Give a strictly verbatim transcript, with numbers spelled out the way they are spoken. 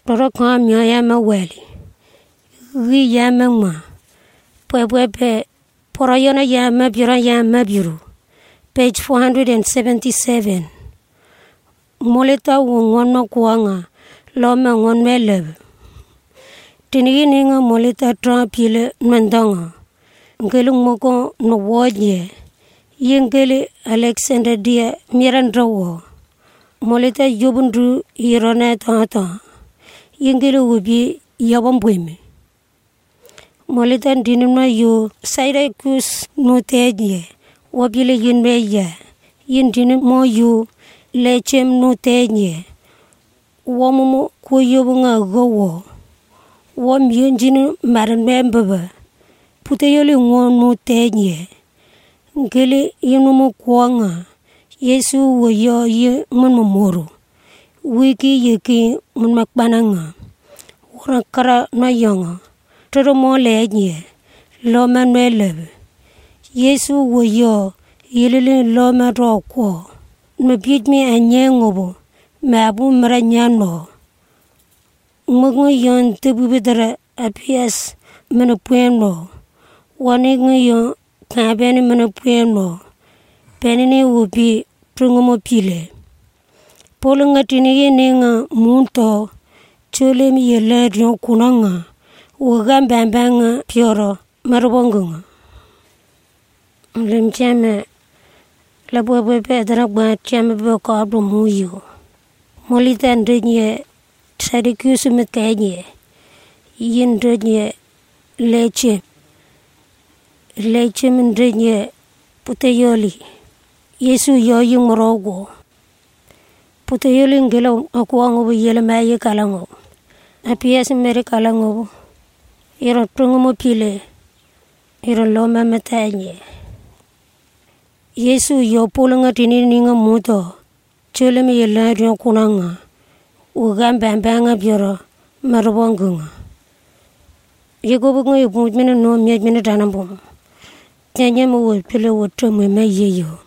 Toro kwa myo ya ma weli. Ri ya ma ma. Pwe pwe pe. Poro yona ya ma biro ya ma biro. Page four hundred seventy-seven. Molita wu ngon ma kuanga. Lo ma ngon me lebe. Tinigi ninga molita tra pile mandanga. Ngelung moko no wodye. Yengele Alexander dia mirandrawo. Molita yobundru irona tata. Yengele ubi yabambweme. Molita dinima yo Syracuse no tedye. Wabile yinme ya. Yin dinimo yo lechem no tedye. Wamumu kuyobunga gowo. Wam yunjinu maran membaba. Putayoli ngon no tedye. Ngele yinumu kuanga. Yesu wo yo ye mun moro. Wiki yeki mun makbananga. Wara kara na yanga. Todo mo lenye. Lo man me lebe. Yesu wo yo yelele lo man ro ko. Mabid mi anye ngobo. Mabu mara nyano. Mungu yon tebu bedara apias menopweno. Wani ngayon kabeni menopweno. Penini ubi trungumo pile. Polo ngatini ye nenga munto. Chole mi yele rion kunanga. Ugan bambanga pioro marubongunga. Lim chame. La bwebwe pedra gwa chame boko abdo muyo. Molita ndrenye. Syracuse metenye. Yin ndrenye. Leche. Leche ndrenye. Putayoli. Yesu yo yung morogo. Putayoli ngelo akuango bu yele maye kalango. Apias mere kalango. Iro trungo mo pile. Iro loma metanye. Yesu yo pulanga tini ninga muto. Chole me yele rion kunanga. Ugan bambanga bioro marubongunga. Yego bunga yubung mina no miaj mina danambong. Nyanya mo pile woto me me yeyo.